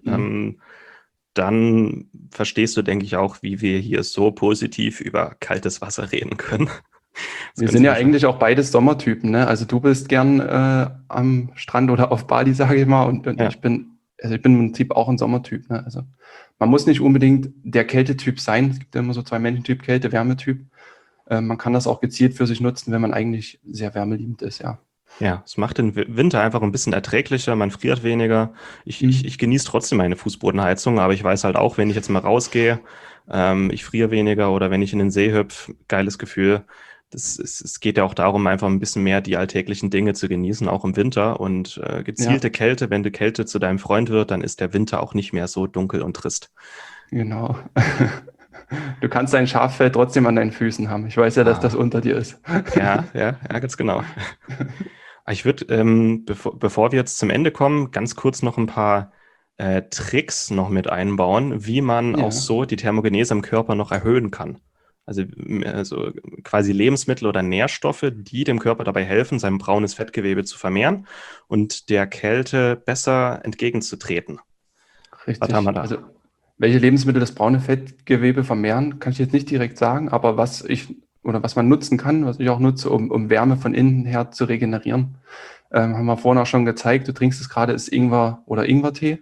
dann verstehst du, denke ich, auch, wie wir hier so positiv über kaltes Wasser reden können. Wir sind ja eigentlich auch beides Sommertypen, ne? Also du bist gern am Strand oder auf Bali, sage ich mal, und ich bin im Prinzip auch ein Sommertyp, ne? Also man muss nicht unbedingt der Kältetyp sein. Es gibt ja immer so zwei Menschentyp, Kälte, Wärmetyp. Man kann das auch gezielt für sich nutzen, wenn man eigentlich sehr wärmeliebend ist, ja. Ja, es macht den Winter einfach ein bisschen erträglicher, man friert weniger. Ich genieße trotzdem meine Fußbodenheizung, aber ich weiß halt auch, wenn ich jetzt mal rausgehe, ich friere weniger oder wenn ich in den See hüpfe, geiles Gefühl. Es geht ja auch darum, einfach ein bisschen mehr die alltäglichen Dinge zu genießen, auch im Winter. Und gezielte Kälte, wenn die Kälte zu deinem Freund wird, dann ist der Winter auch nicht mehr so dunkel und trist. Genau. Du kannst dein Schaffell trotzdem an deinen Füßen haben. Ich weiß ja, dass das unter dir ist. Ja, ganz genau. Ich würde, bevor wir jetzt zum Ende kommen, ganz kurz noch ein paar Tricks noch mit einbauen, wie man auch so die Thermogenese im Körper noch erhöhen kann. Also quasi Lebensmittel oder Nährstoffe, die dem Körper dabei helfen, sein braunes Fettgewebe zu vermehren und der Kälte besser entgegenzutreten. Richtig. Was haben wir da? Also, welche Lebensmittel das braune Fettgewebe vermehren, kann ich jetzt nicht direkt sagen, aber was man nutzen kann, was ich auch nutze, um Wärme von innen her zu regenerieren, Haben wir vorhin auch schon gezeigt. Du trinkst es gerade, ist Ingwer oder Ingwertee,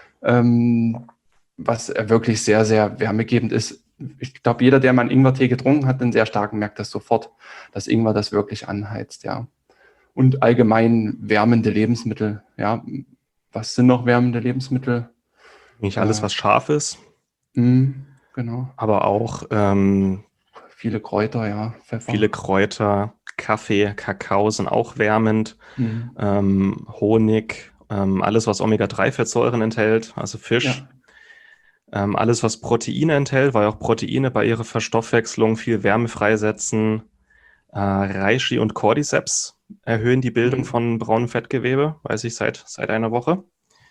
was wirklich sehr, sehr wärmegebend ist. Ich glaube, jeder, der mal einen Ingwertee getrunken hat, einen sehr starken, merkt das sofort, dass Ingwer das wirklich anheizt, ja. Und allgemein wärmende Lebensmittel, ja. Was sind noch wärmende Lebensmittel? Nicht alles, was scharf ist, Genau. aber auch Viele Kräuter, ja. Pfeffer. viele Kräuter, Kaffee, Kakao sind auch wärmend, Honig, alles, was Omega-3-Fettsäuren enthält, also Fisch. Ja. Alles, was Proteine enthält, weil auch Proteine bei ihrer Verstoffwechslung viel Wärme freisetzen. Reishi und Cordyceps erhöhen die Bildung von braunem Fettgewebe, weiß ich seit einer Woche.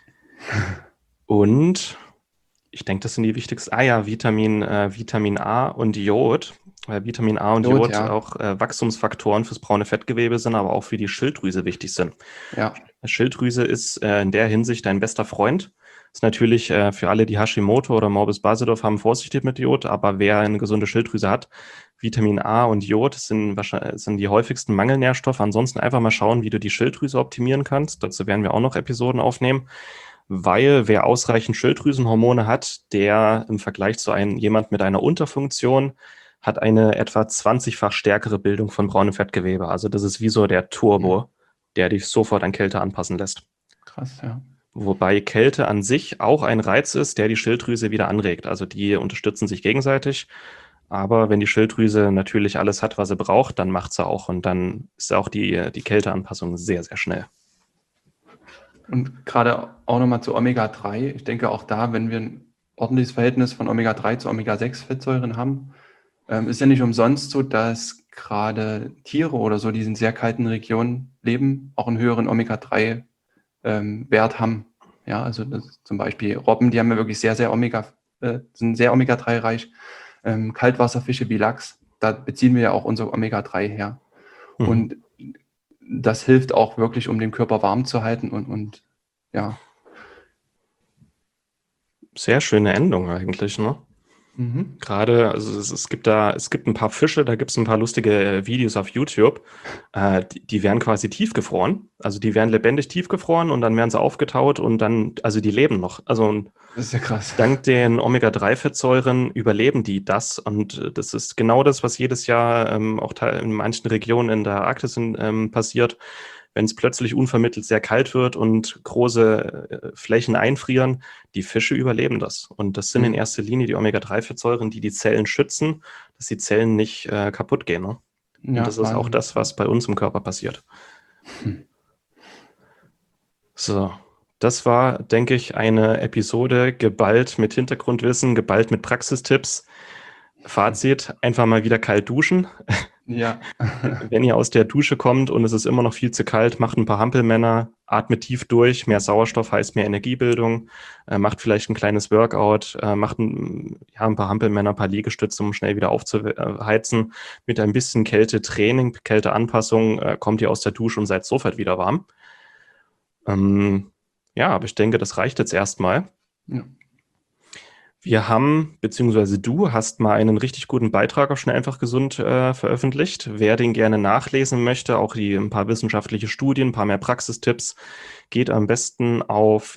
Und ich denke, das sind die wichtigsten. Vitamin A und Jod. Weil Vitamin A und Jod ja. auch Wachstumsfaktoren fürs braune Fettgewebe sind, aber auch für die Schilddrüse wichtig sind. Ja. Schilddrüse ist in der Hinsicht dein bester Freund. Ist natürlich für alle, die Hashimoto oder Morbus Basedorf haben, vorsichtig mit Jod, aber wer eine gesunde Schilddrüse hat, Vitamin A und Jod sind die häufigsten Mangelnährstoffe. Ansonsten einfach mal schauen, wie du die Schilddrüse optimieren kannst. Dazu werden wir auch noch Episoden aufnehmen, weil wer ausreichend Schilddrüsenhormone hat, der im Vergleich zu jemand mit einer Unterfunktion hat eine etwa 20-fach stärkere Bildung von braunem Fettgewebe. Also das ist wie so der Turbo, der dich sofort an Kälte anpassen lässt. Krass, ja. Wobei Kälte an sich auch ein Reiz ist, der die Schilddrüse wieder anregt. Also die unterstützen sich gegenseitig. Aber wenn die Schilddrüse natürlich alles hat, was sie braucht, dann macht sie auch. Und dann ist auch die Kälteanpassung sehr, sehr schnell. Und gerade auch nochmal zu Omega-3. Ich denke auch da, wenn wir ein ordentliches Verhältnis von Omega-3 zu Omega-6-Fettsäuren haben, ist ja nicht umsonst so, dass gerade Tiere oder so, die in sehr kalten Regionen leben, auch einen höheren Omega-3-Wert haben. Ja, also zum Beispiel Robben, die haben ja wirklich sehr, sehr sind sehr Omega-3-reich. Kaltwasserfische wie Lachs, da beziehen wir ja auch unser Omega-3 her. Und das hilft auch wirklich, um den Körper warm zu halten und ja. Sehr schöne Endung eigentlich, ne? Gerade, also es gibt ein paar Fische, da gibt es ein paar lustige Videos auf YouTube, die werden quasi tiefgefroren, also die werden lebendig tiefgefroren und dann werden sie aufgetaut und dann, also die leben noch. Also das ist ja krass. Dank den Omega-3-Fettsäuren überleben die das und das ist genau das, was jedes Jahr auch in manchen Regionen in der Arktis passiert. Wenn es plötzlich unvermittelt sehr kalt wird und große Flächen einfrieren, die Fische überleben das. Und das sind in erster Linie die Omega-3-Fettsäuren, die Zellen schützen, dass die Zellen nicht kaputt gehen. Ne? Und Ja, das ist auch das, was bei uns im Körper passiert. So, das war, denke ich, eine Episode geballt mit Hintergrundwissen, geballt mit Praxistipps. Fazit, einfach mal wieder kalt duschen. Ja. Wenn ihr aus der Dusche kommt und es ist immer noch viel zu kalt, macht ein paar Hampelmänner, atmet tief durch, mehr Sauerstoff heißt mehr Energiebildung, macht vielleicht ein kleines Workout, macht ein paar Hampelmänner, ein paar Liegestütze, um schnell wieder aufzuheizen. Mit ein bisschen Kältetraining, Kälteanpassung kommt ihr aus der Dusche und seid sofort wieder warm. Aber ich denke, das reicht jetzt erstmal. Ja. Wir haben, beziehungsweise du hast mal einen richtig guten Beitrag auf Schnell einfach gesund veröffentlicht. Wer den gerne nachlesen möchte, auch ein paar wissenschaftliche Studien, ein paar mehr Praxistipps, geht am besten auf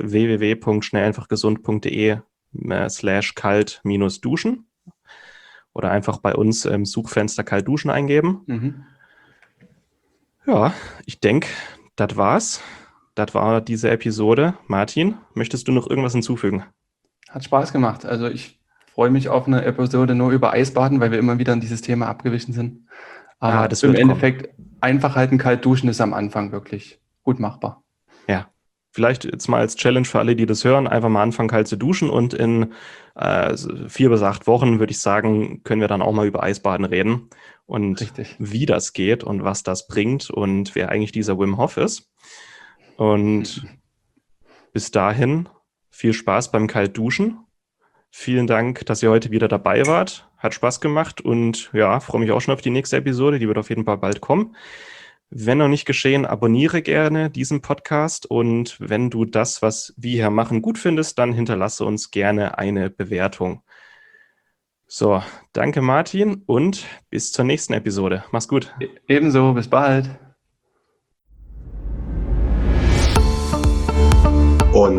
www.schnelleinfachgesund.de/kalt-duschen oder einfach bei uns im Suchfenster kalt duschen eingeben. Ja, ich denke, das war's. Das war diese Episode. Martin, möchtest du noch irgendwas hinzufügen? Hat Spaß gemacht. Also ich freue mich auf eine Episode nur über Eisbaden, weil wir immer wieder an dieses Thema abgewichen sind. Aber das im wird Endeffekt einfach halten, kalt duschen ist am Anfang wirklich gut machbar. Ja, vielleicht jetzt mal als Challenge für alle, die das hören, einfach mal anfangen kalt zu duschen und in 4 bis 8 Wochen, würde ich sagen, können wir dann auch mal über Eisbaden reden und Richtig. Wie das geht und was das bringt und wer eigentlich dieser Wim Hof ist. Und bis dahin viel Spaß beim Kaltduschen. Vielen Dank, dass ihr heute wieder dabei wart. Hat Spaß gemacht und ja, freue mich auch schon auf die nächste Episode. Die wird auf jeden Fall bald kommen. Wenn noch nicht geschehen, abonniere gerne diesen Podcast und wenn du das, was wir hier machen, gut findest, dann hinterlasse uns gerne eine Bewertung. So, danke Martin und bis zur nächsten Episode. Mach's gut. Ebenso, bis bald.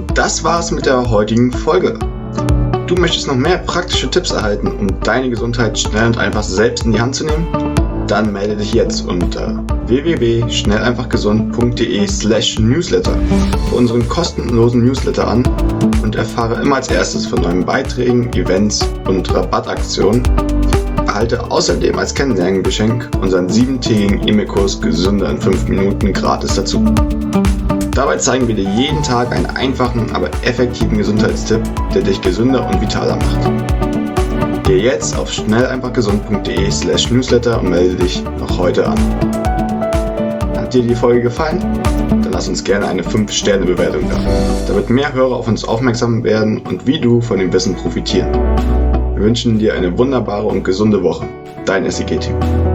Und das war's mit der heutigen Folge. Du möchtest noch mehr praktische Tipps erhalten, um deine Gesundheit schnell und einfach selbst in die Hand zu nehmen? Dann melde dich jetzt unter www.schnelleinfachgesund.de/newsletter für unseren kostenlosen Newsletter an und erfahre immer als erstes von neuen Beiträgen, Events und Rabattaktionen. Erhalte außerdem als Kennenlerngeschenk unseren 7-tägigen E-Mail-Kurs Gesünder in 5 Minuten gratis dazu. Dabei zeigen wir dir jeden Tag einen einfachen, aber effektiven Gesundheitstipp, der dich gesünder und vitaler macht. Geh jetzt auf schnelleinfachgesund.de/newsletter und melde dich noch heute an. Hat dir die Folge gefallen? Dann lass uns gerne eine 5-Sterne-Bewertung da, damit mehr Hörer auf uns aufmerksam werden und wie du von dem Wissen profitieren. Wir wünschen dir eine wunderbare und gesunde Woche. Dein SIG-Team.